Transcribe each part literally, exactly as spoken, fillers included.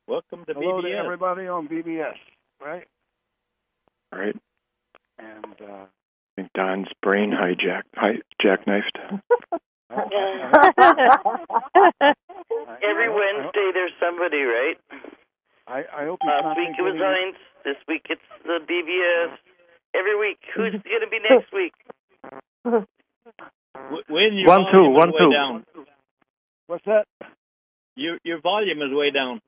Welcome to Hello B B S. to everybody on B B S, right? Right. And uh, I think Don's brain hijacked, hi, jackknifed. Every Wednesday there's somebody, right? I, I hope he's Last not week it was thinking Heinz. This week it's the B B S. Every week. Who's going to be next week? W- Win, your One, two, volume one, is way two. down. What's that? Your your volume is way down.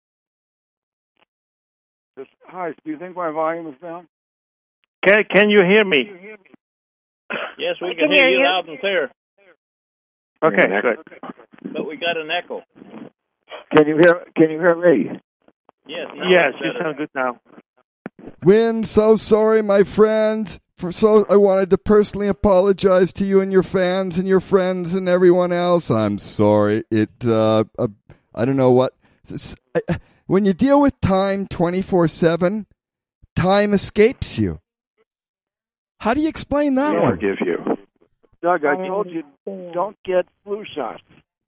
This, hi, do you think my volume is down? Can Can you hear me? Yes, we I can, can hear hear you you. loud and clear, Okay, Yeah, good. but we got an echo. Can you hear? Can you hear me? Yes, now Yes, it's you better. sound good now. Win, so sorry, my friend. For so I wanted to personally apologize to you and your fans and your friends and everyone else. I'm sorry. It uh, uh I don't know what this, I, when you deal with time twenty-four seven, time escapes you. How do you explain that I one? forgive you. Doug, I told you don't get flu shots.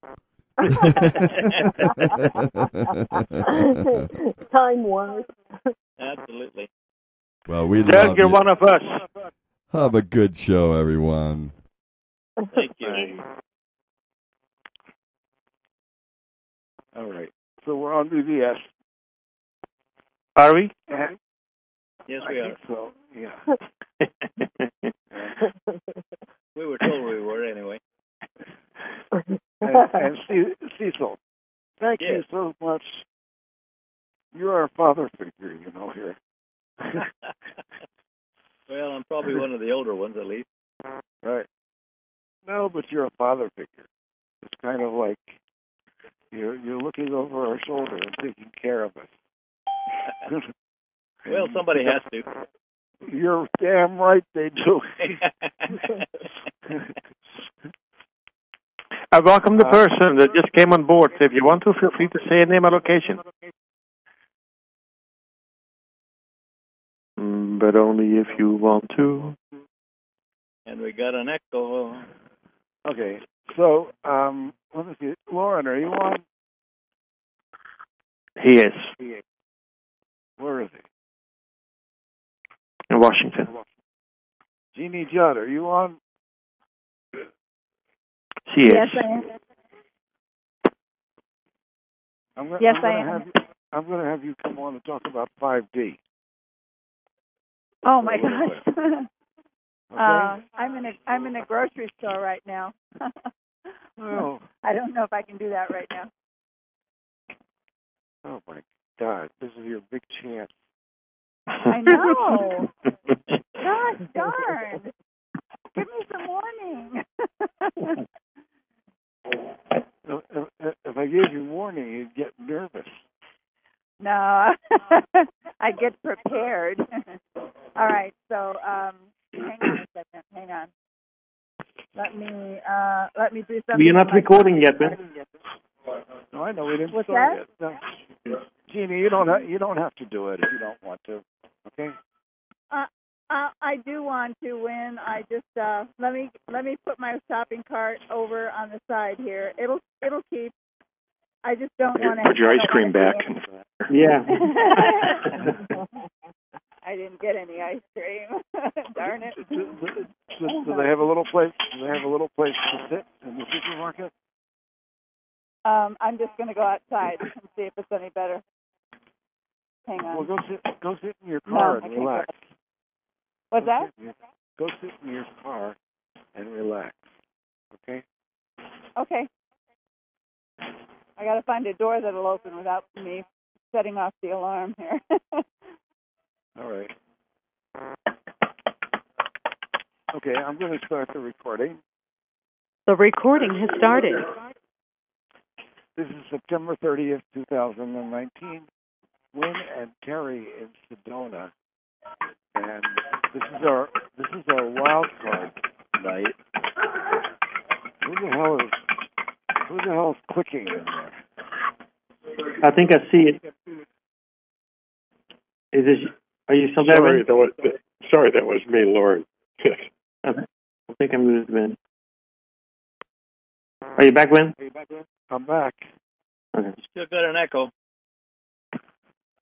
Time wise. Absolutely. Well, we Doug, love you're you. one of us. Have a good show, everyone. Thank you. All right. So we're on B B S. Are we? And Yes, I we are. think so. Yeah. We were told we were anyway. And, and Ce- Cecil, thank Yes. you so much. You're our father figure, you know, here. Well, I'm probably one of the older ones at least. Right. No, but you're a father figure. It's kind of like you're you're looking over our shoulder and taking care of us. Well, somebody has to. You're damn right they do. I welcome the Uh, person that just came on board. So if you want to, feel free to say a name and location. Mm, but only if you want to. And we got an echo. Okay, so um, let me see. Lauren, are you on? He is Where is he? in Washington. Jeannie Judd, are you on? She is. Yes, I am. I'm gonna, Yes, I'm gonna I am. have you, I'm going to have you come on and talk about five D. Oh my A little gosh. Okay. uh, I'm in a I'm in a grocery store right now. Oh, I don't know if I can do that right now. oh my God! This is your big chance. I know. Gosh darn. Give me some warning. If, if, if I gave you warning, you'd get nervous. No, I get prepared. All right, so um, hang on a second. Hang on. Let me uh, let me do something. We're not with my recording phone. yet, man. No, I know we didn't What's start yet. No. Jeannie, you don't ha- you don't have to do it if you don't want to. Okay. Uh, uh, I do want to win. I just uh, let me let me put my shopping cart over on the side here. It'll it'll keep. I just don't want to Put your ice cream back. And, Yeah. I didn't get any ice cream. Darn it. Do, do, do, do they have a little place? Do they have a little place to sit in the supermarket? Um, I'm just going to go outside and see if it's any better. Hang on. Well, go sit go sit in your No, car I and can't relax. What's Go that? sit in your- Go sit in your car and relax. Okay. Okay. I got to find a door that'll open without me setting off the alarm here. All right. Okay, I'm going to start the recording. The recording has started. This is September thirtieth, two thousand nineteen. Wynn and Terry in Sedona, and this is our this is our wild card night. Who the hell is who the hell is clicking in there? I think I see it. Is this? Are you still there? sorry, Vin? that was sorry, that was me, Lauren. I think I moved Vin. Are you back, Vin? I'm back. Okay. Still got an echo.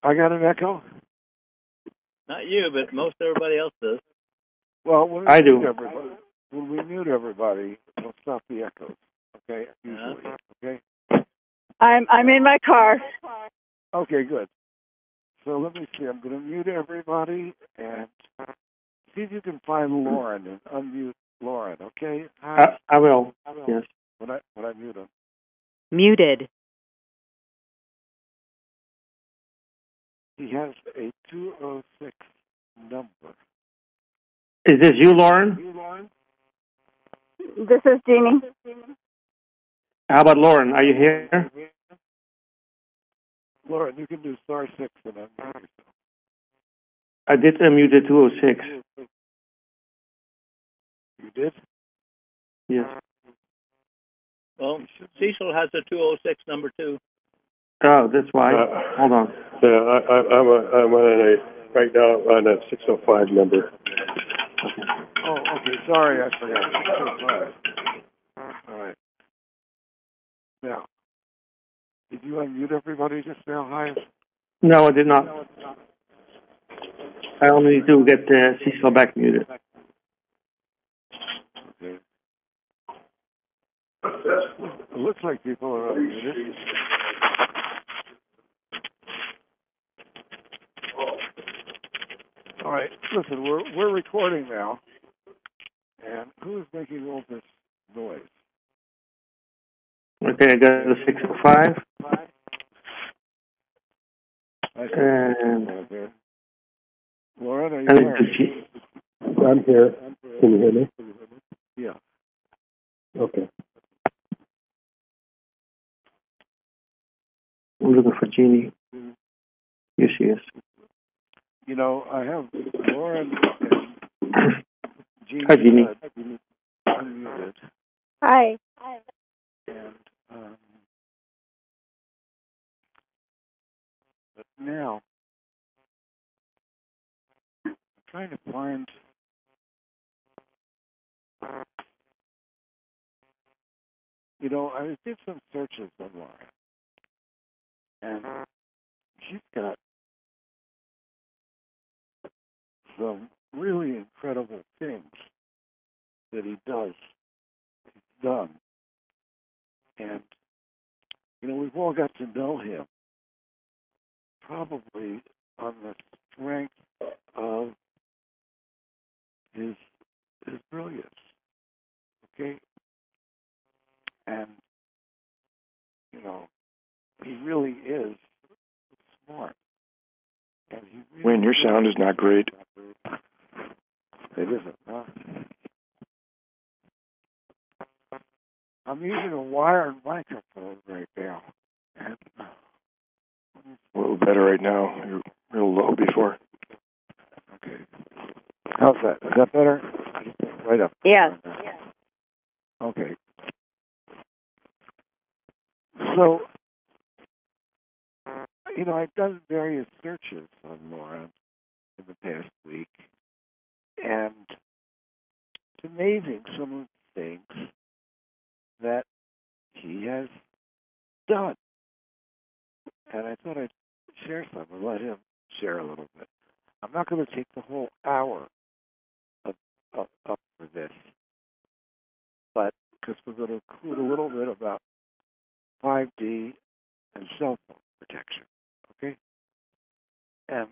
I got an echo? Not you, but most everybody else does. Well, when we I do. mute everybody, when we mute everybody, we'll stop the echoes. Okay? Usually. Okay? I'm I'm in my car. Okay, good. So let me see. I'm going to mute everybody and see if you can find Lauren and unmute Lauren. Okay? Hi. I, I will. I will. Yes. When I when I mute him. Muted. He has a two oh six number. Is this you, Lauren? You, Lauren? This is Jeannie. How about Lauren? Are you here? Lauren, you can do star six and unmute yourself. I did unmute the two oh six. You did? Yes. Well, Cecil has a two oh six number two. Oh, that's why. Uh, Hold on. Yeah, I, I, I'm, a, I'm on a, right now on a six oh five number. Oh, okay. Sorry, I forgot. six oh five. All right. Now, did you unmute everybody just now, Hi? No, I did not. I only need to get uh, Cecil back muted. Okay. It looks like people are unmuted. All right, listen, we're we're recording now, and who is making all this noise? Okay, I got the six oh five. I see And, okay. Lauren, are you and there? it's G- I'm here. Can you hear me? Yeah. Okay. I'm looking for Jeannie. Here she is. You know, I have Lauren and Jeannie, Hi, Jeannie. uh, unmuted, Hi. and um, but now I'm trying to find. You know, I did some searches online, and she's got some really incredible things that he does, he's done. And, you know, we've all got to know him probably on the strength of his, his brilliance, okay? And, you know, he really is smart. And he really Wayne, your sound is not great. It isn't, huh? I'm using a wired microphone right now. And, uh, A little better right now. You're real low before. okay. How's that? Is that better? Right up. Yes. Okay. So, you know, I've done various searches on Lauren in the past week, and it's amazing some of the things that he has done. And I thought I'd share some and let him share a little bit. I'm not going to take the whole hour up, up, up for this, but because we're going to include a little bit about five D and cell phone protection, okay? And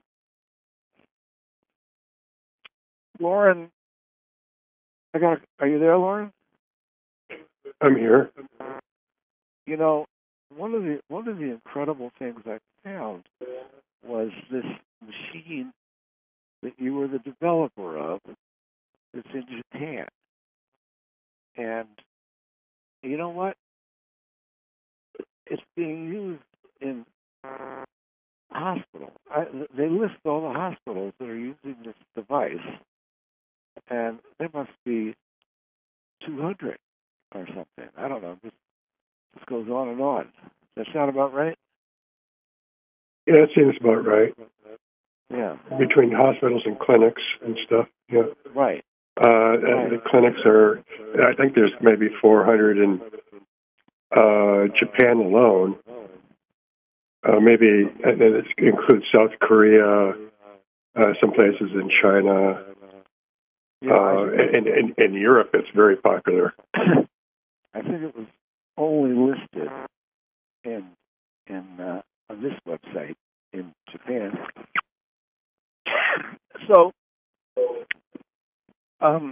Lauren, I got. Are you there, Lauren? I'm here. You know, one of the one of the incredible things I found was this machine that you were the developer of. It's in Japan, and you know what? It's being used in hospitals. I, they list all the hospitals that are using this device, and there must be two hundred or something. I don't know. This, this goes on and on. Does that sound about right? Yeah, that seems about right. Yeah. Between hospitals and clinics and stuff. Yeah. Right. Uh, and the clinics are, I think there's maybe four hundred in uh, Japan alone. uh, maybe and it includes South Korea, uh, some places in China, Yeah, uh, and in, in Europe. It's very popular. I think it was only listed in in uh, on this website in Japan. So, um,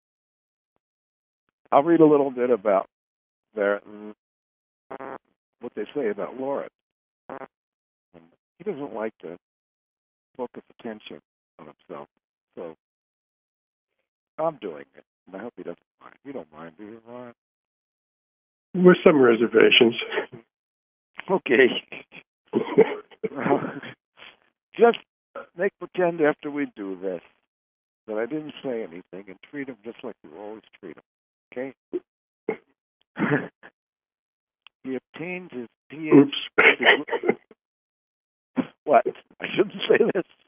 I'll read a little bit about their what they say about Lawrence. He doesn't like to focus attention on himself, so I'm doing it, and I hope he doesn't mind. You don't mind, do you, Ron? With some reservations. Okay. Just make pretend after we do this that I didn't say anything and treat him just like you always treat him. Okay? He obtained his P H D. Oops. What? I shouldn't say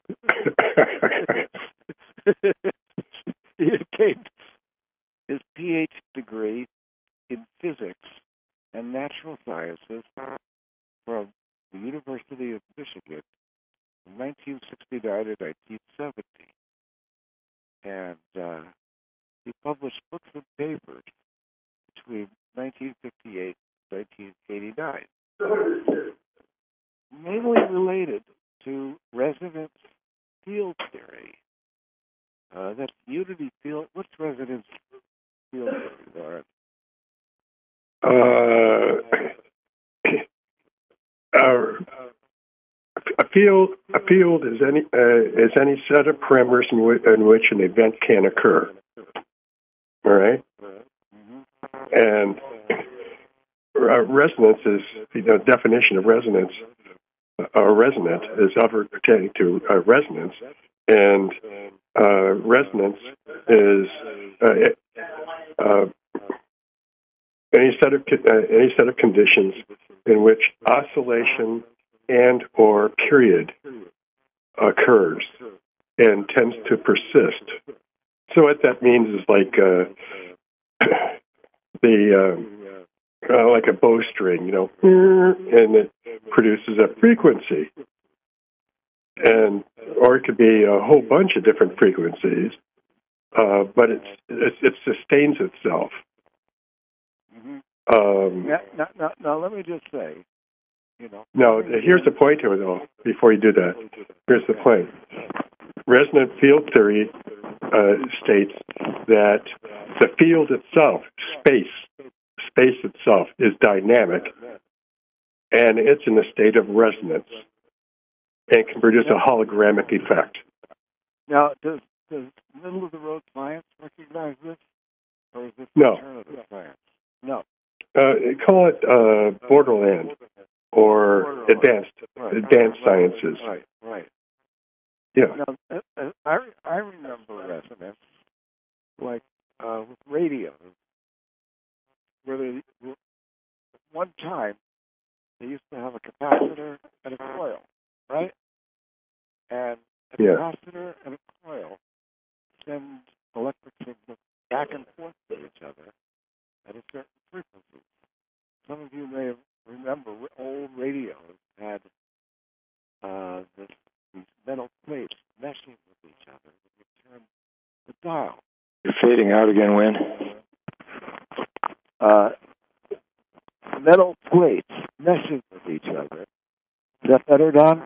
this. He obtained his P H degree in physics and natural sciences from the University of Michigan from nineteen sixty-nine to nineteen seventy. And uh, he published books and papers between nineteen fifty-eight and nineteen eighty-nine, mainly related to resonance field theory. Uh, that's unity field. What's resonance field theory, Lauren? Uh, uh, a field, a field is any uh, is any set of parameters in, w- in which an event can occur. All right, Mm-hmm. and uh, resonance is the you know, definition of resonance. A uh, resonant is ever pertaining to uh, resonance, and uh, resonance is uh, uh, any set of uh, any set of conditions in which oscillation and or period occurs and tends to persist. So what that means is like uh, the uh, uh, like a bowstring, you know, and it produces a frequency, and or it could be a whole bunch of different frequencies, uh, but it's, it, it sustains itself. Mm-hmm. Um, now, now, now, now, let me just say, you know. No, here's the point here, though, before you do that. Here's the point. Resonant field theory uh, states that the field itself, space, space itself, is dynamic, and it's in a state of resonance, and can produce a hologramic effect. Now, does, does middle-of-the-road science recognize this, or is this No. alternative science? No. Uh, call it uh, borderland or Borderland. advanced Right. advanced right. sciences. Right, right. Yeah. Now, uh, uh, I, I remember resonance, like uh, with radio, where they, one time they used to have a capacitor and a coil, right? And a Yeah. capacitor and a coil send electric signals back and forth to each other at a certain frequency. Some of you may remember old radios had uh, this, these metal plates meshing with each other that would turn the dial. You're fading out again, Win. Uh, metal plates meshing with each other. Is that better, Don?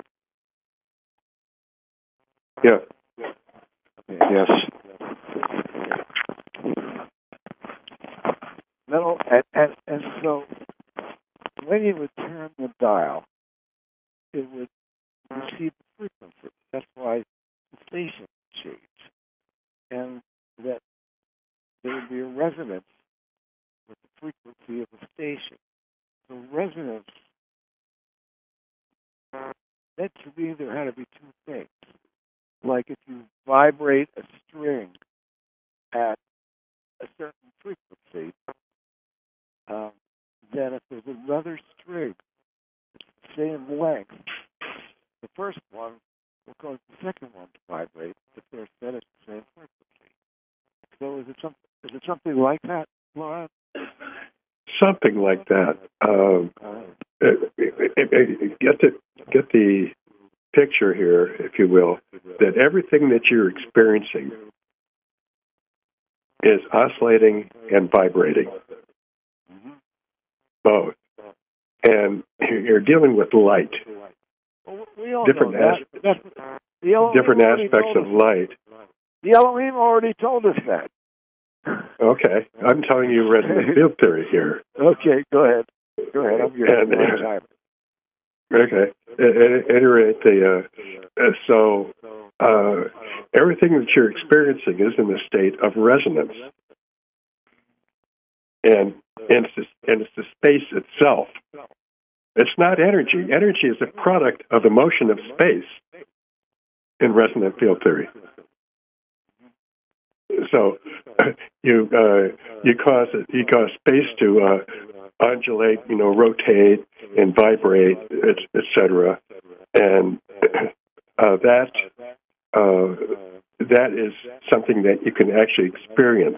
Yeah. Okay. Yes. Metal, and, and, and so when you would turn the dial, it would receive the frequency. That's why the station would change. And that there would be a resonance with the frequency of the station. So resonance, that to me there had to be two things. Like if you vibrate a string at a certain frequency, um, then if there's another string the same length, the first one will cause the second one to vibrate if they're set at the same frequency. So is it some, is it something like that, Laura? Something like that. Um, Uh, get the get the picture here, if you will, that everything that you're experiencing is oscillating and vibrating, both, and you're dealing with light, Well, we all different know that. as- That- the Elohim different already aspects told of us- light. The Elohim already told us that. Okay, I'm telling you resonant field theory here. Okay, go ahead. Go ahead. I'm your And, long time. Okay. At, at any rate, the, uh, uh, so uh, everything that you're experiencing is in a state of resonance, and and it's, the, and it's the space itself. It's not energy. Energy is a product of the motion of space in resonant field theory. So you uh, you cause it, you cause space to uh, undulate, you know, rotate and vibrate, et cetera, and uh, that uh, that is something that you can actually experience.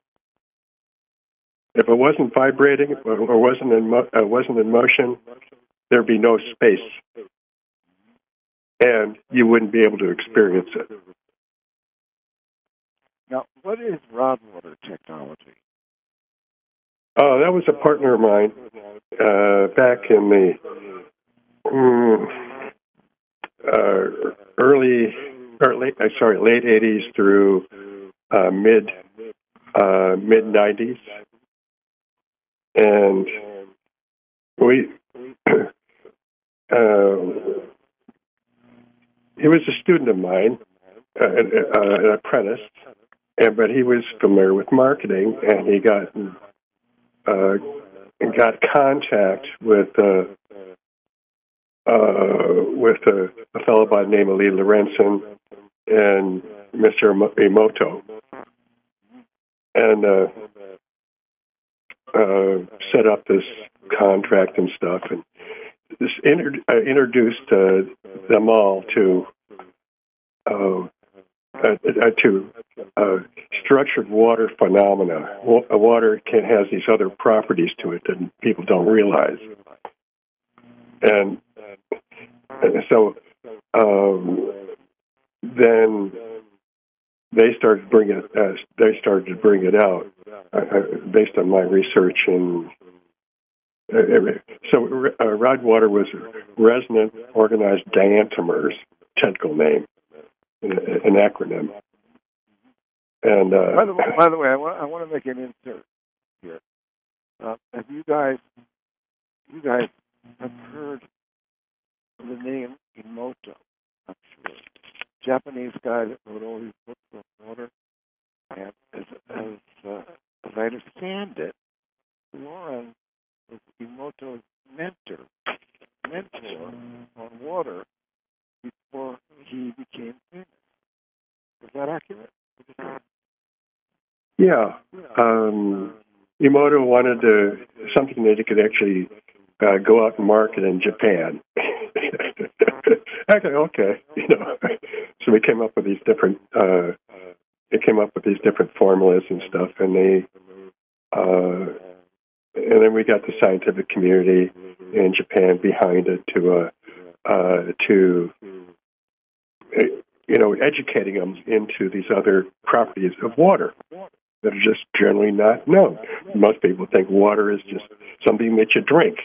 If it wasn't vibrating or wasn't in mo- uh, wasn't in motion, there'd be no space, and you wouldn't be able to experience it. Now, what is rod water technology? Oh, that was a partner of mine uh, back in the um, uh, early, or late, uh, sorry, late eighties through uh, mid uh, mid nineties, and we. Uh, he was a student of mine, uh, an, uh, an apprentice, and but he was familiar with marketing, and he got uh, got contact with uh, uh, with a, a fellow by the name of Lee Lorenzen and Mister Emoto, and uh, uh, set up this contract and stuff, and this inter- uh, introduced uh, them all to uh, uh, uh, to uh, structured water phenomena. W- water can has these other properties to it that people don't realize, and, and so um, then they started to bring it. Uh, they started to bring it out uh, based on my research and. Uh, so uh, rod water was resonant organized diatomers, technical name, an, an acronym. And uh, by the way, by the way, I want I want to make an insert here. Uh, have you guys, you guys have heard the name Emoto? I'm sure. Japanese guy that wrote all these books on water, and as as, uh, as I understand it, Lauren was Emoto's mentor, mentor on water before he became famous. Is that accurate? Yeah. Um, Emoto wanted to, something that he could actually uh, go out and market in Japan. Okay, okay, you know. So we came up with these different, uh, they came up with these different formulas and stuff, and they, uh, and then we got the scientific community in Japan behind it to, uh, uh, to, you know, educating them into these other properties of water that are just generally not known. Most people think water is just something that you drink.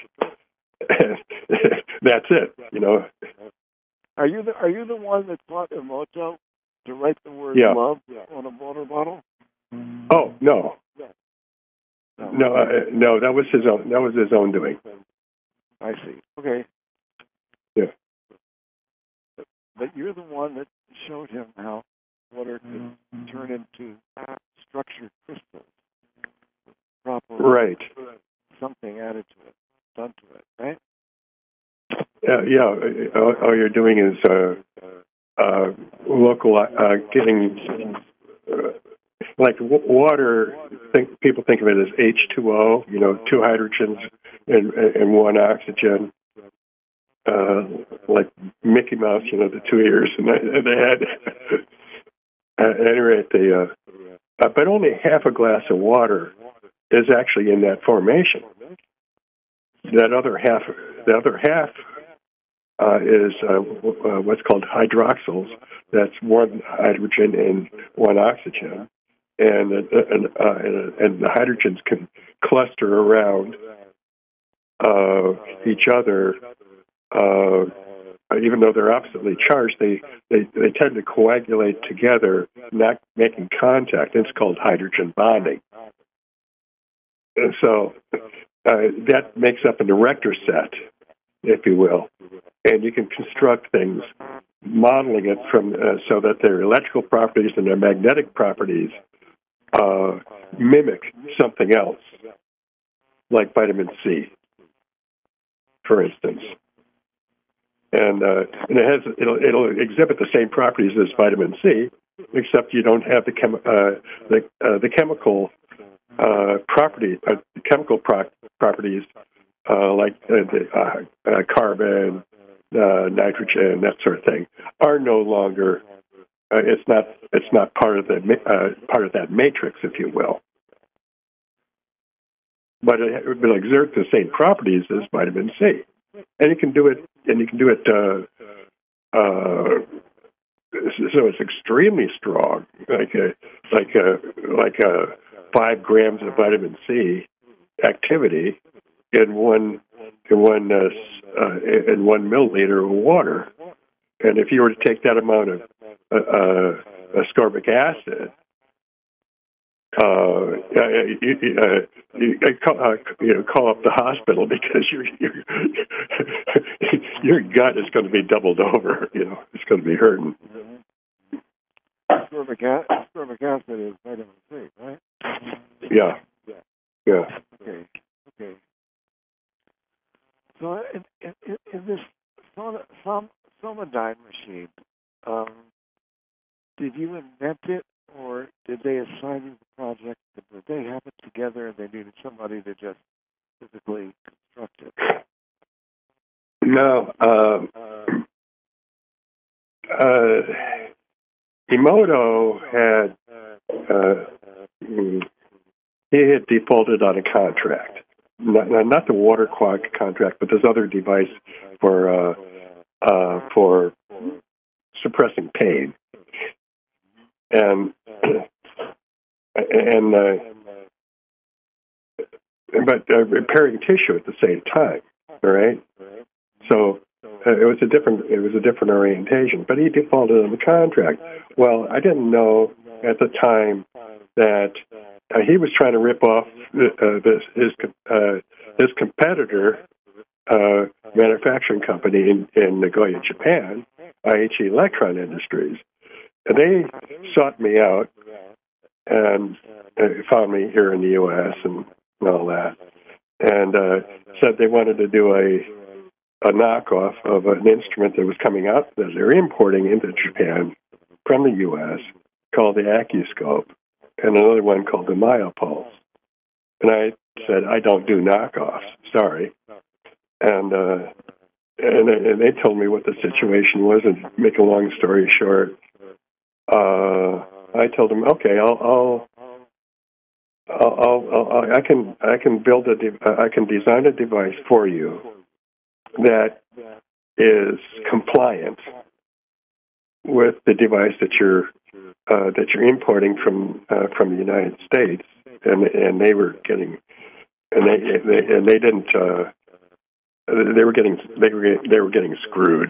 That's it, you know. Are you the Are you the one that taught Emoto to write the word yeah. love on a water bottle? Oh no. No, no, uh, no. That was his own. That was his own doing. I see. Okay. Yeah. But, but you're the one that showed him how water could turn into structured crystals. Proper. Right. Something added to it, done to it, right? Uh, yeah. All, all you're doing is uh, uh, local, uh, getting. Uh, Like w- water, think people think of it as H two O, you know, two hydrogens and, and one oxygen. Uh, like Mickey Mouse, you know, the two ears, and they, they had. At any rate, they, uh, uh, but only half a glass of water is actually in that formation. That other half, the other half uh, is uh, w- uh, what's called hydroxyls. That's one hydrogen and one oxygen, and uh, and, uh, and, and the hydrogens can cluster around uh, each other. Uh, even though they're oppositely charged, they, they, they tend to coagulate together, not making contact. It's called hydrogen bonding. And so uh, that makes up an erector set, if you will. And you can construct things, modeling it from uh, so that their electrical properties and their magnetic properties uh, mimic something else, like vitamin C, for instance. And, uh, and it has it'll, it'll exhibit the same properties as vitamin C, except you don't have the chem, uh, the uh, the chemical uh, property uh, chemical pro- properties uh, like uh, the uh, uh, carbon, uh, nitrogen, that sort of thing are no longer. Uh, it's not it's not part of the uh, part of that matrix, if you will. But it, it will exert the same properties as vitamin C. And you can do it, and you can do it. Uh, uh, so it's extremely strong, like a, like a, like a five grams of vitamin C activity in one in one uh, uh, in one milliliter of water. And if you were to take that amount of uh, uh, ascorbic acid, Uh, you, uh, you, call, uh, you know, call up the hospital because your your, your gut is going to be doubled over. You know, it's going to be hurting. Ascorbic, a- ascorbic acid is vitamin C, right? Yeah, yeah. Okay, okay. So in, in, in this som, Somadyne machine, um, did you invent it? Or did they assign you the project? Did they have it together and they needed somebody to just physically construct it? No. Um, uh, Emoto had, uh, he had defaulted on a contract. Not, not the water clock contract, but this other device for, uh, uh, for suppressing pain. And and uh, but uh, repairing tissue at the same time, all right. So uh, it was a different it was a different orientation. But he defaulted on the contract. Well, I didn't know at the time that uh, he was trying to rip off uh, this his uh, his competitor uh, manufacturing company in, in Nagoya, Japan, I H E Electron Industries. And they sought me out and uh, found me here in the U S and all that, and uh, said they wanted to do a a knockoff of an instrument that was coming out that they're importing into Japan from the U S called the Acuscope, and another one called the Myopulse. And I said, I don't do knockoffs, sorry. And uh, and, and they told me what the situation was, and make a long story short, Uh, I told him, okay, I'll, I'll, I'll, I'll, I'll I can, I can build a, de- I can design a device for you that is compliant with the device that you're, uh, that you're importing from, uh, from the United States, and and they were getting, and they, they and they didn't, uh, they were getting, they were, they were getting screwed,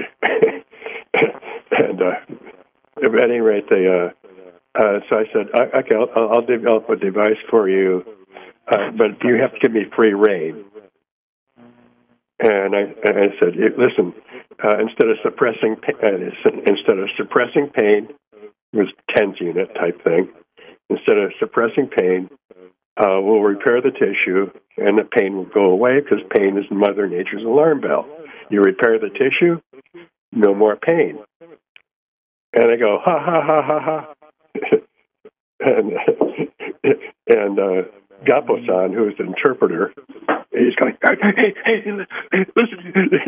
and. Uh, At any rate, they. Uh, uh, so I said, "Okay, I'll, I'll develop a device for you, uh, but you have to give me free rein." And I, I said, "Listen, uh, instead of suppressing, uh, instead of suppressing pain, it was TENS unit type thing. Instead of suppressing pain, uh, we'll repair the tissue, and the pain will go away because pain is Mother Nature's alarm bell. You repair the tissue, no more pain." And I go, ha, ha, ha, ha, ha. and and uh, Gapo-san, who is the interpreter, he's going, hey, hey, hey, hey listen,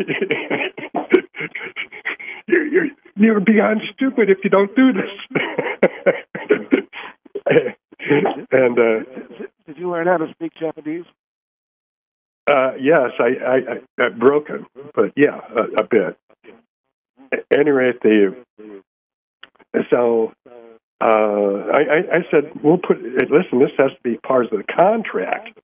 you're, you're, you're beyond stupid if you don't do this. and uh, Did you learn how to speak Japanese? Uh, yes, I, I, I, I broken, but yeah, a, a bit. At any rate, the so uh, I, I, I said, we'll put. Listen, this has to be part of the contract,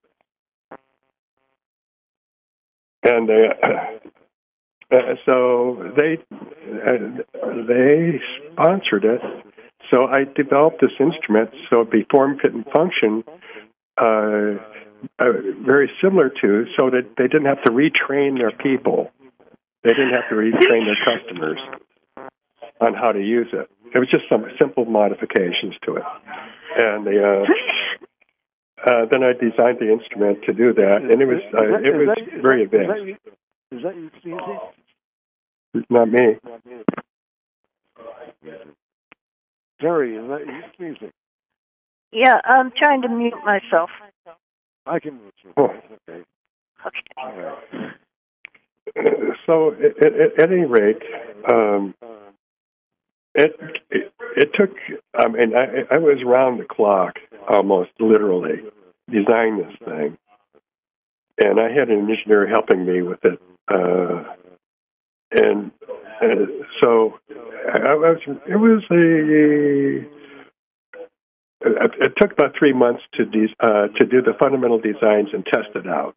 and uh, uh, so they uh, they sponsored it. So I developed this instrument so it'd be form, fit, and function. Uh, Uh, very similar to, so that they didn't have to retrain their people. They didn't have to retrain their customers on how to use it. It was just some simple modifications to it. And the, uh, uh, then I designed the instrument to do that, and it was uh, it was very advanced. Is that you, Stevie? Not me. Terry, is that you, Stevie? Yeah, I'm trying to mute myself. I can mute you. Oh. Okay. Okay. All right. So, at, at, at any rate, um, it, it it took. I mean, I, I was round the clock, almost literally, designing this thing, and I had an engineer helping me with it, uh, and, and so I, I was. It was a. It took about three months to de- uh, to do the fundamental designs and test it out.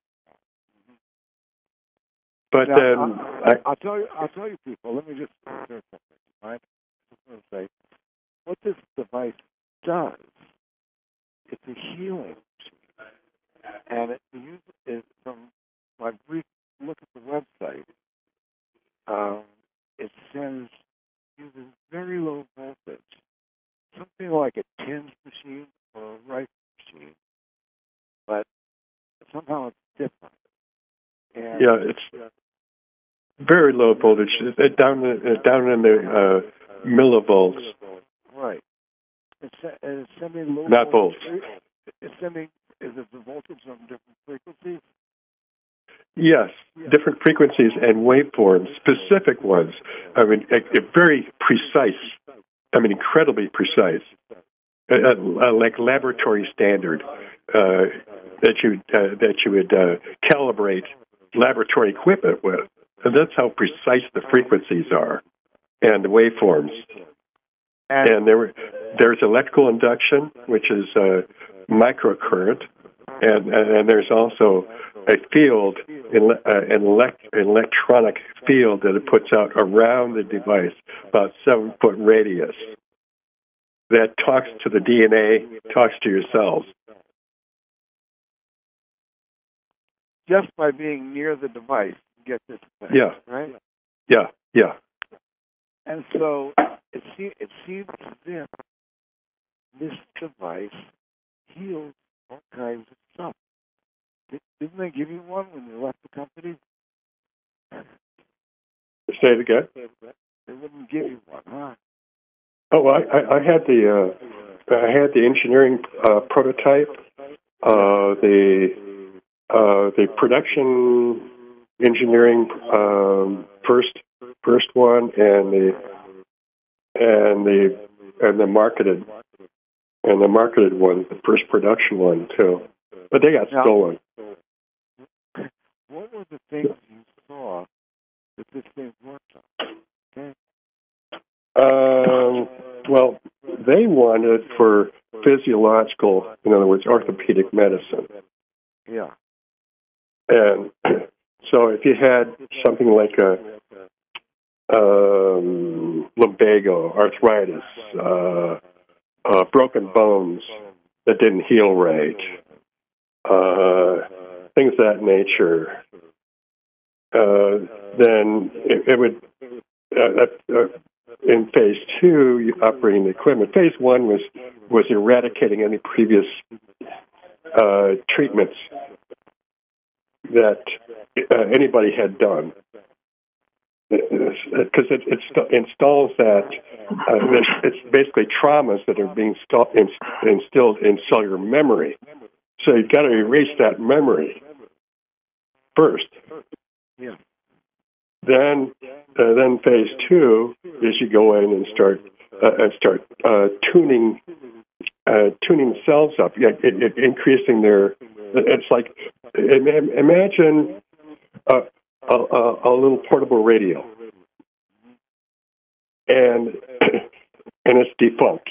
But now, then I'll, I, I'll tell you, I'll tell you, people. Let me just say something. Right? I'm going to say what this device does. It's a healing machine, and it uses it from my brief look at the website. Um, it sends uses very low voltage. Something like a tins machine or a rice machine, but somehow it's different. And yeah, it's very low voltage. It's down in, down in the uh, millivolts. Right. It's, it's sending low Not volts. It's sending. Is it the voltage on different frequencies? Yes, different frequencies and waveforms, specific ones. I mean, a, a very precise. I mean, incredibly precise, uh, uh, like laboratory standard uh, that you uh, that you would uh, calibrate laboratory equipment with, and that's how precise the frequencies are and the waveforms. And, and there, there's electrical induction, which is uh, microcurrent, and and there's also a field, uh, an elect, electronic field that it puts out around the device, about seven foot radius, that talks to the D N A, talks to your cells. Just by being near the device, you get this thing, yeah, right? Yeah, yeah. And so it, se- it seems as if this device heals all kinds of stuff. Didn't they give you one when you left the company? Say it again. They wouldn't give you one, huh? Oh, I, I, I had the uh, I had the engineering uh, prototype, uh, the uh, the production engineering um, first first one, and the and the and the marketed and the marketed one, the first production one too. But they got now, stolen. What were the things you saw that this thing worked on? Okay. Um, well, they wanted for physiological, in other words, orthopedic medicine. Yeah. And so if you had something like a um, lumbago, arthritis, uh, uh, broken bones that didn't heal right, uh, things of that nature, uh, then it, it would, uh, uh, in phase two, operating the equipment. Phase one was, was eradicating any previous uh, treatments that uh, anybody had done. Because it, it st- installs that, uh, it's basically traumas that are being st- instilled in cellular memory. So you've got to erase that memory first. Yeah. Then, uh, then phase two is you go in and start uh, and start uh, tuning uh, tuning the cells up, yeah, it, it, increasing their. It's like imagine a, a, a little portable radio, and and it's defunct.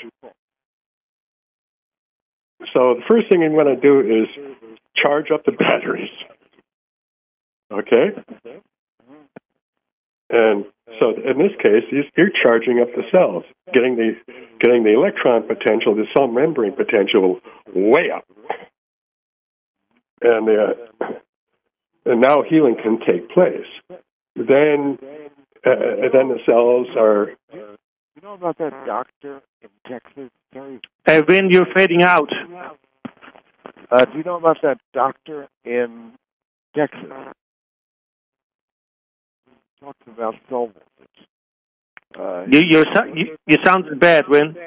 So the first thing you want to do is charge up the batteries. Okay? And so in this case, you're charging up the cells, getting the getting the electron potential, the cell membrane potential way up. And uh, and now healing can take place. Then uh, then the cells are... You know about that doctor in Texas, Terry? Hey, Vin, you're fading out. Uh, do you know about that doctor in Texas? He talks about cell voltage. Uh, You you're, so- you you sounded bad, Vin.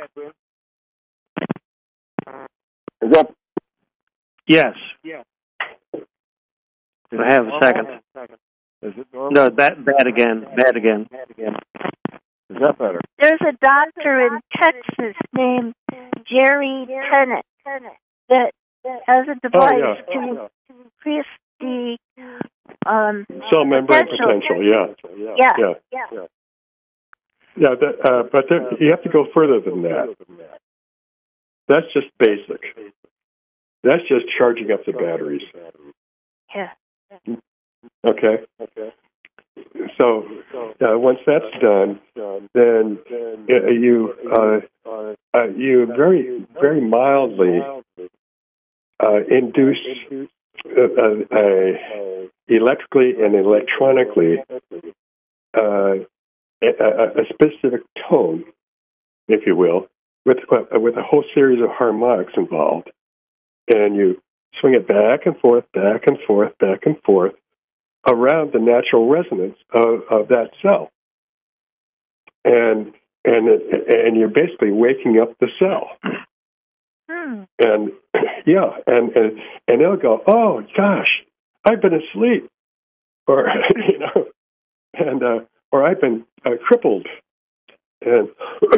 Is that... Yes. Yeah. I have a second. Is it normal? No, bad bad again. Bad again. Is that better? There's a doctor in Texas named Jerry Tennant that has a device Oh, yeah. to increase the um, Cell membrane potential. potential, yeah. Yeah, Yeah. yeah. Yeah, that, uh, but there, you have to go further than that. That's just basic. That's just charging up the batteries. Yeah. Okay? So uh, once that's done, then uh, you uh, uh, you very very mildly uh, induce uh, uh, uh, electrically and electronically uh, a, a specific tone, if you will, with uh, with a whole series of harmonics involved, and you swing it back and forth, back and forth, back and forth around the natural resonance of, of that cell, and and it, and you're basically waking up the cell. Hmm. And yeah, and, and and they'll go, oh gosh, I've been asleep, or you know, and uh, or I've been uh, crippled, and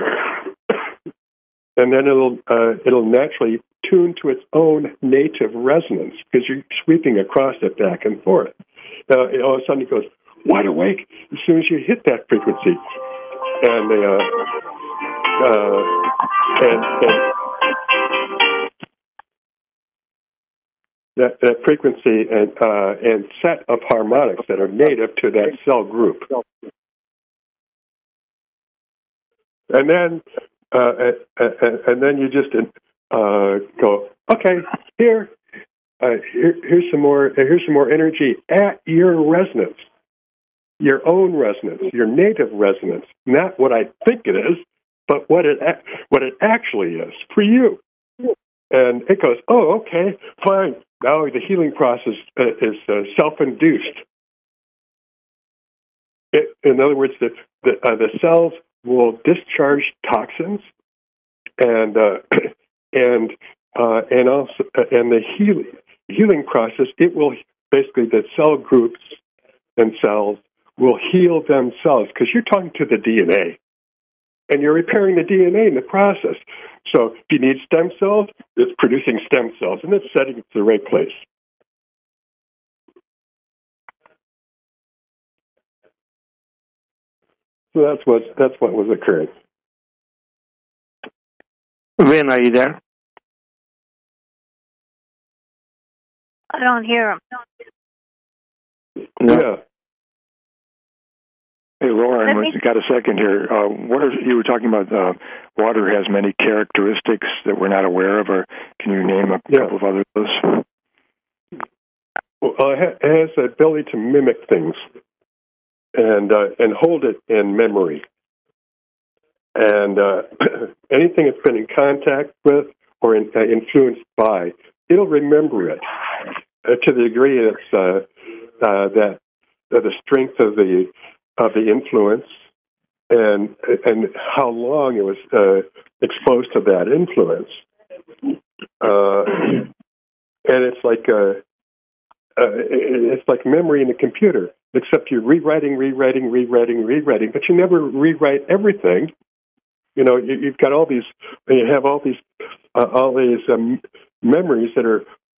and then it'll uh, it'll naturally tune to its own native resonance because you're sweeping across it back and forth. Uh, and all of a sudden it goes wide awake as soon as you hit that frequency, and uh, uh, and, and that, that frequency and uh, and set of harmonics that are native to that cell group, and then uh, and, and then you just uh, go, okay, here. Uh, here, here's some more. Here's some more energy at your resonance, your own resonance, your native resonance. Not what I think it is, but what it what it actually is for you. And it goes, oh, okay, fine. Now the healing process uh, is uh, self-induced. It, in other words, the the, uh, the cells will discharge toxins, and uh, and uh, and also uh, and the healing. healing process, it will basically, the cell groups and cells will heal themselves because you're talking to the D N A and you're repairing the D N A in the process. So if you need stem cells, it's producing stem cells and it's setting it to the right place. So that's what, that's what was occurring. Vin, are you there? I don't hear him. No. Yeah. Hey, Lauren, Let me- you got a second here. Uh, what are you were talking about? Uh, water has many characteristics that we're not aware of, or can you name a Yeah. couple of others? Well, it ha- it has the ability to mimic things and uh, and hold it in memory. And uh, anything it's been in contact with or in, uh, influenced by, it'll remember it uh, to the degree it's uh, uh, that uh, the strength of the of the influence and and how long it was uh, exposed to that influence. Uh, and it's like a, uh, it's like memory in a computer, except you're rewriting, rewriting, rewriting, rewriting, but you never rewrite everything. You know, you, you've got all these, you have all these, uh, all these um, memories that are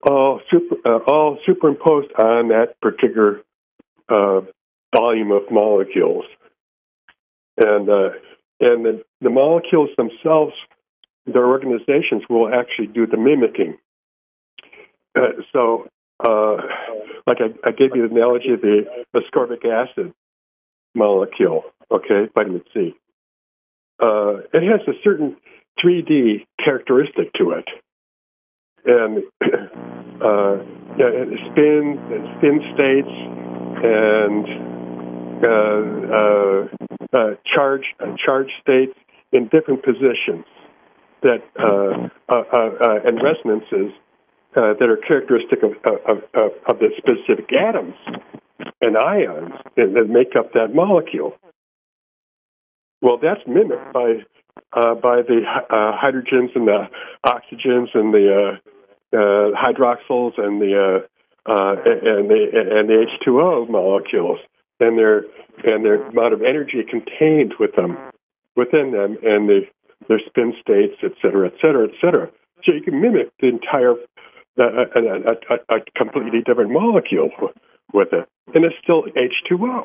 all super, uh, all superimposed on that particular uh, volume of molecules, and uh, and the, the molecules themselves, their organizations will actually do the mimicking. Uh, so, uh, like I, I gave you the analogy of the ascorbic acid molecule, okay, vitamin C. Uh, it has a certain three D characteristic to it. And uh, yeah, spin, spin states, and uh, uh, uh, charge, uh, charge states in different positions that uh, uh, uh, and resonances uh, that are characteristic of, of, of, of the specific atoms and ions that, that make up that molecule. Well, that's mimicked by uh, by the uh, hydrogens and the oxygens and the uh, uh, hydroxyls and the uh, uh, and the and the H two O molecules and their and their amount of energy contained with them within them and the their spin states, et cetera, et cetera, et cetera. So you can mimic the entire uh, a, a, a, a completely different molecule with it, and it's still H two O.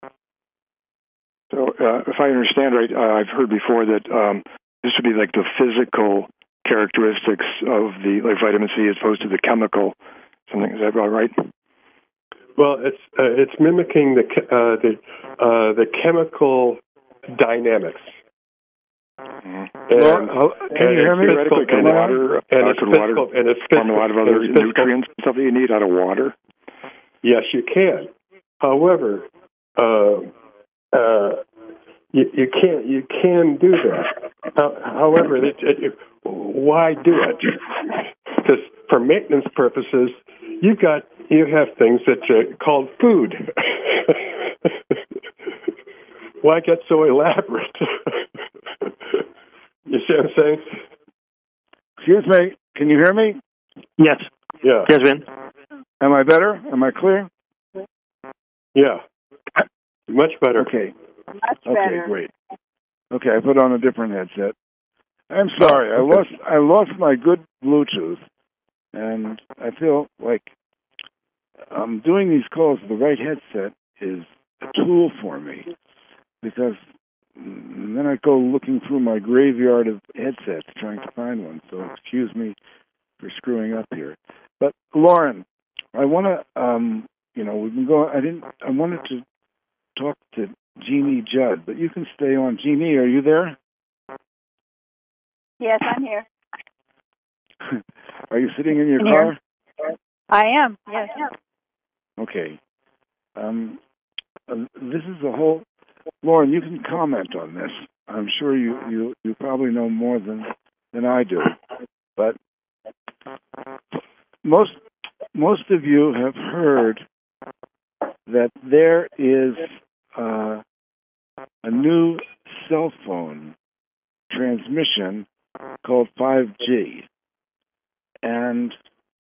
So, uh, if I understand right, uh, I've heard before that um, this would be like the physical characteristics of the like vitamin C as opposed to the chemical. Something is that about right? Well, it's uh, it's mimicking the uh, the uh, the chemical dynamics. Mm-hmm. And, well, can and you hear me? Physical, Can and, water, and, uh, it's could physical, water and it's form physical, a lot of other physical, nutrients and stuff that you need out of water? Yes, you can. However, uh, uh, you, you can't. You can do that. Uh, however, it, it, it, why do it? Because for maintenance purposes, you've got you have things that are called food. Why get so elaborate? You see what I'm saying? Excuse me. Can you hear me? Yes. Yeah. Yes, Ben. Am I better? Am I clear? Yeah. Much better. Okay. Much Okay, better. great. Okay, I put on a different headset. I'm sorry. I lost I lost my good Bluetooth, and I feel like um, doing these calls with the right headset is a tool for me, because then I go looking through my graveyard of headsets trying to find one. So excuse me for screwing up here. But Lauren, I want to, um, you know, we've been going. I didn't. I wanted to talk to Jeannie Judd, but you can stay on. Jeannie, are you there? Yes, I'm here. Are you sitting in your I'm car? here. I am. Yes. Okay. Um, uh, this is a whole. Lauren, you can comment on this. I'm sure you, you, you probably know more than than I do, but most most of you have heard that there is uh, a new cell phone transmission called five G, and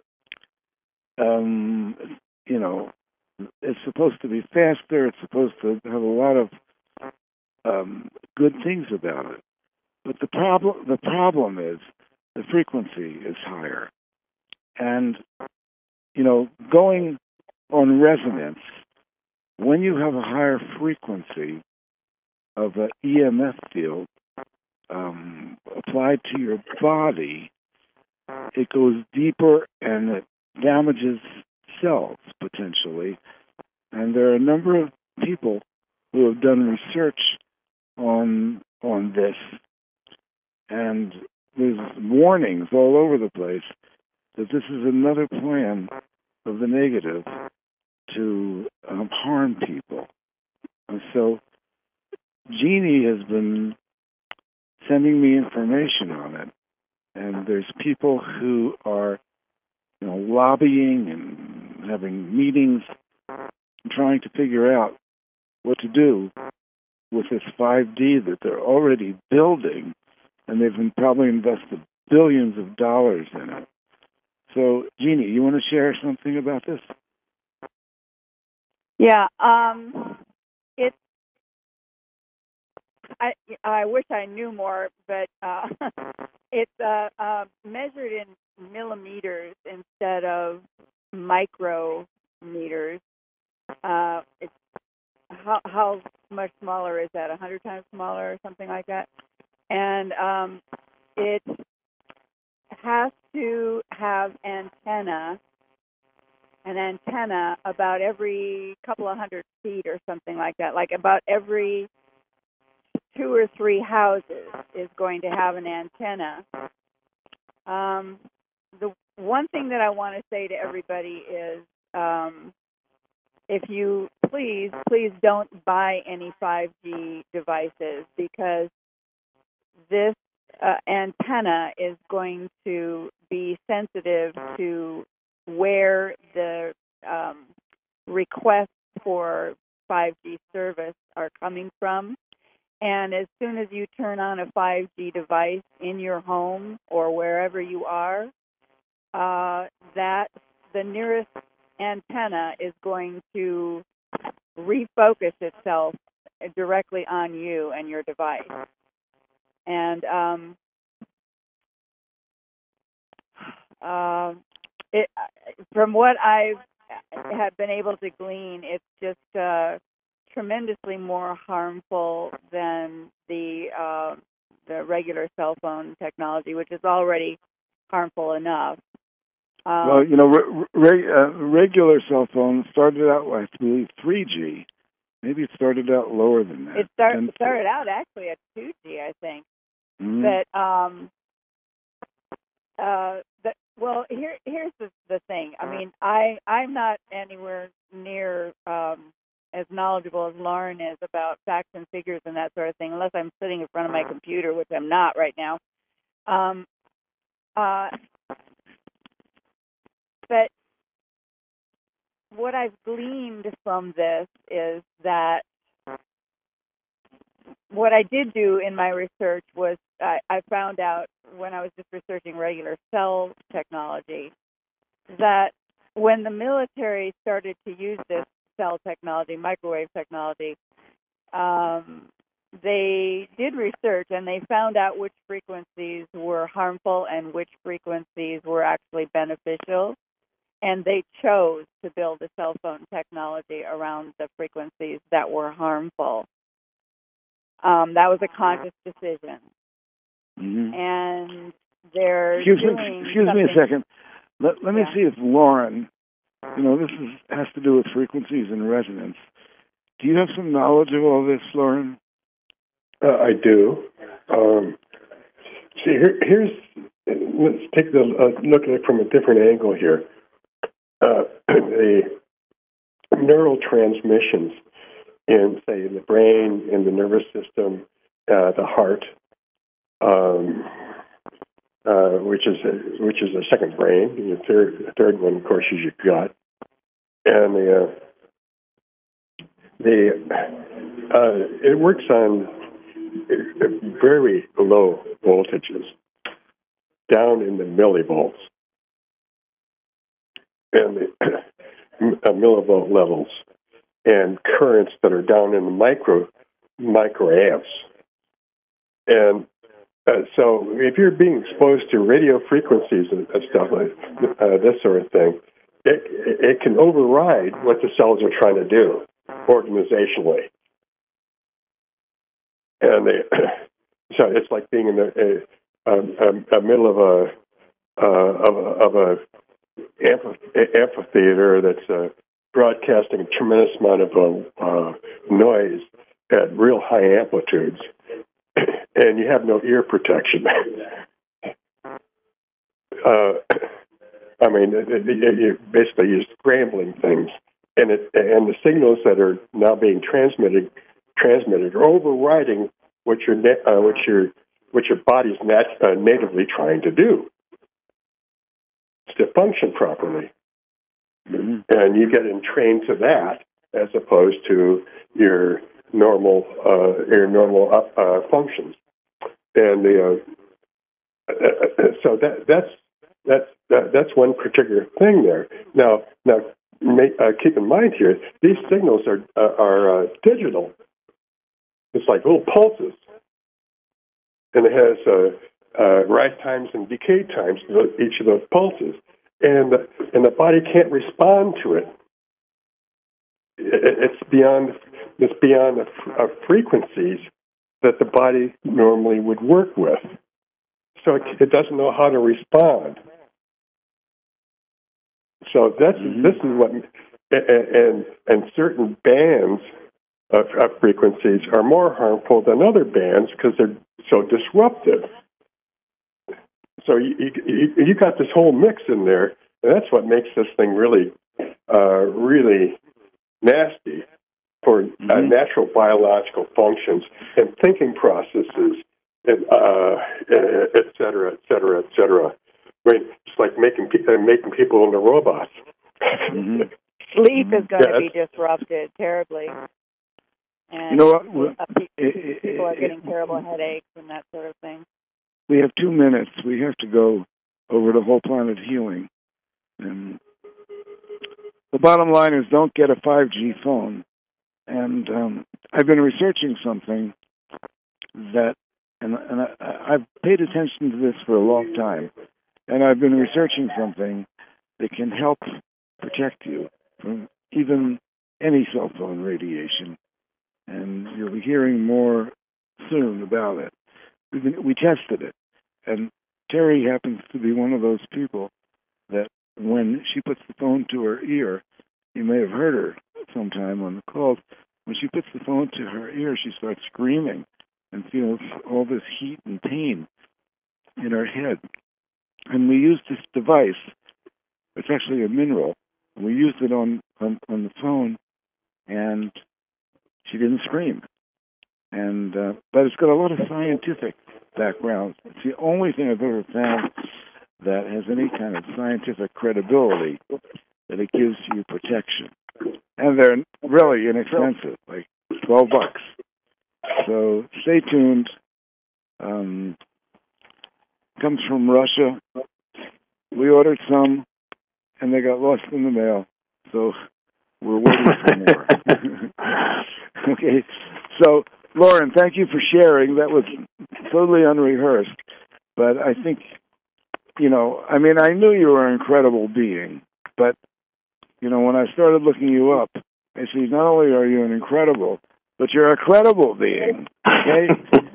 um, you know, it's supposed to be faster. It's supposed to have a lot of um, good things about it. But the problem the problem is the frequency is higher, and you know, going on resonance, when you have a higher frequency of an E M F field um, applied to your body, it goes deeper and it damages cells potentially. And there are a number of people who have done research on on this, and there's warnings all over the place that this is another plan of the negative to um, harm people. And so Jeannie has been sending me information on it, and there's people who are, you know, lobbying and having meetings, trying to figure out what to do with this five D that they're already building, and they've been probably invested billions of dollars in it. So, Jeannie, you want to share something about this? Yeah. Um. It's. I I wish I knew more, but uh, it's uh, uh, measured in millimeters instead of micrometers. Uh, it's how how much smaller is that? A hundred times smaller, or something like that. And um, it has to have antenna, an antenna about every couple of hundred feet or something like that. Like about every two or three houses is going to have an antenna. Um, the one thing that I want to say to everybody is, um, if you please, please don't buy any five G devices, because this uh, antenna is going to be sensitive to where the um, requests for five G service are coming from. And as soon as you turn on a five G device in your home or wherever you are, uh, that the nearest antenna is going to refocus itself directly on you and your device. And um, uh, it, from what I have been able to glean, it's just uh, tremendously more harmful than the uh, the regular cell phone technology, which is already harmful enough. Um, well, you know, re- re- uh, regular cell phones started out with three G. Maybe it started out lower than that. It start, started out actually at two G, I think. Mm-hmm. But um, uh, the, well, here here's the the thing. I mean, I I'm not anywhere near um, as knowledgeable as Lauren is about facts and figures and that sort of thing, unless I'm sitting in front of my computer, which I'm not right now. Um, uh, but what I've gleaned from this is that what I did do in my research was I, I found out when I was just researching regular cell technology that when the military started to use this cell technology, microwave technology, um, they did research and they found out which frequencies were harmful and which frequencies were actually beneficial. And they chose to build a cell phone technology around the frequencies that were harmful. Um, that was a conscious decision. Mm-hmm. And they're excuse doing me, excuse me a second. Let, let me yeah. see if Lauren, you know, this is, has to do with frequencies and resonance. Do you have some knowledge of all this, Lauren? Uh, I do. Um, see, here, here's, let's take the uh, look at it from a different angle here. Uh, the neural transmissions in, say, in the brain, in the nervous system, uh, the heart, um, uh, which is a, which is a second brain. The third, the third one, of course, is your gut, and the uh, the uh, it works on very low voltages, down in the millivolts. And the uh, millivolt levels, and currents that are down in the micro microamps. And uh, so, if you're being exposed to radio frequencies and, and stuff like uh, this sort of thing, it it can override what the cells are trying to do organizationally. And they, so it's like being in the a, a, a middle of a uh, of a, of a amphitheater that's uh, broadcasting a tremendous amount of uh, uh, noise at real high amplitudes, and you have no ear protection. uh, I mean, it, it, it, you basically you're scrambling things, and it and the signals that are now being transmitted transmitted are overriding what your uh, what your what your body's nat- uh, natively trying to do. To function properly, mm-hmm. and you get entrained to that as opposed to your normal uh, your normal uh, functions, and the uh, uh, so that that's that's that, that's one particular thing there. Now now make, uh, keep in mind here, these signals are uh, are uh, digital. It's like little pulses, and it has uh, uh, rise times and decay times to each of those pulses. and the, and the body can't respond to it. It's beyond it's beyond the uh, frequencies that the body normally would work with, so it, it doesn't know how to respond. So that's mm-hmm. this is what, and and, and certain bands of, of frequencies are more harmful than other bands because they're so disruptive. So you, you you got this whole mix in there, and that's what makes this thing really, uh, really nasty for mm-hmm. uh, natural biological functions and thinking processes, and uh, et cetera, et cetera, et cetera. I mean, it's like making pe- uh, making people into robots. Mm-hmm. Sleep is going yeah, to be disrupted terribly, and you know what? Well, uh, people, it, people are it, getting it, terrible headaches and that sort of thing. We have two minutes. We have to go over to Whole Planet Healing, and the bottom line is don't get a five G phone. And um, I've been researching something that, and, and I, I've paid attention to this for a long time, and I've been researching something that can help protect you from even any cell phone radiation. And you'll be hearing more soon about it. We've been, we tested it, and Terry happens to be one of those people that when she puts the phone to her ear, you may have heard her sometime on the calls, when she puts the phone to her ear, she starts screaming and feels all this heat and pain in her head. And we used this device, it's actually a mineral, and we used it on, on, on the phone, and she didn't scream. And uh, but it's got a lot of scientific background. It's the only thing I've ever found that has any kind of scientific credibility, that it gives you protection. And they're really inexpensive, like twelve bucks. So stay tuned. Um, comes from Russia. We ordered some, and they got lost in the mail. So we're waiting for more. Okay. So, Lauren, thank you for sharing. That was totally unrehearsed. But I think, you know, I mean, I knew you were an incredible being, but you know, when I started looking you up, I see not only are you an incredible, but you're a credible being, okay?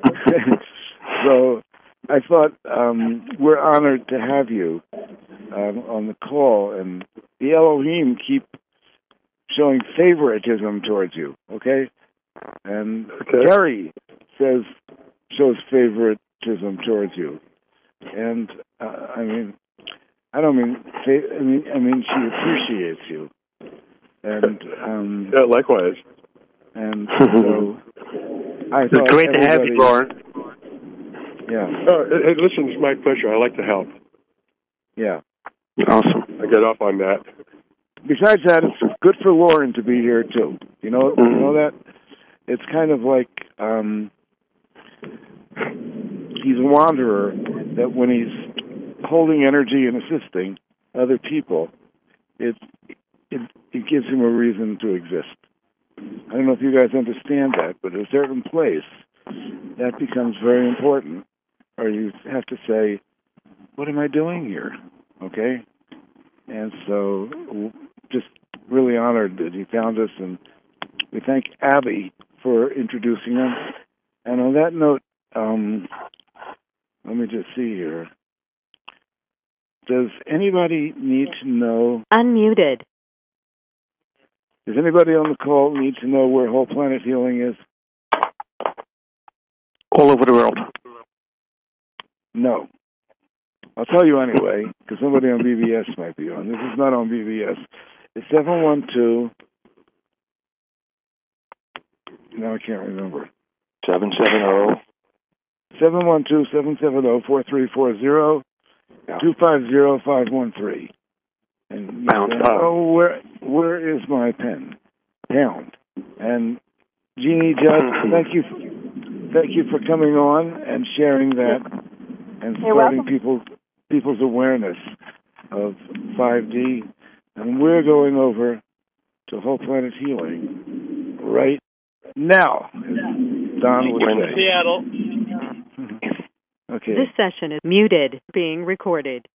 So I thought um, we're honored to have you um, on the call, and the Elohim keep showing favoritism towards you, okay? And okay. Terry says, shows favoritism towards you. And, uh, I mean, I don't mean, I mean, I mean, she appreciates you, and um, yeah, likewise. And so, I thought it's great to have you, Lauren. Yeah. Oh, hey, listen, it's my pleasure. I like to help. Yeah. Awesome. I get off on that. Besides that, it's good for Lauren to be here too. You know, mm-hmm. you know that it's kind of like um, he's a wanderer. That when he's holding energy and assisting other people, it, it it gives him a reason to exist. I don't know if you guys understand that, but at a certain place, that becomes very important. Or you have to say, what am I doing here? Okay? And so, just really honored that he found us, and we thank Abby for introducing him. And on that note, um, let me just see here. Does anybody need to know... Unmuted. Does anybody on the call need to know where Whole Planet Healing is? All over the world. No. I'll tell you anyway, because somebody on B B S might be on. This is not on B B S. It's seven one two... No, I can't remember. seven seven zero seven one two, seven seven zero, four three four zero. Two five zero five one three. And pound. Uh, oh, where where is my pen? Pound. And Jeannie Judd, thank you, thank you for coming on and sharing that, and You're starting welcome. people people's awareness of five D. And we're going over to Whole Planet Healing right now, as Don would say. Seattle. Okay. This session is muted, being recorded.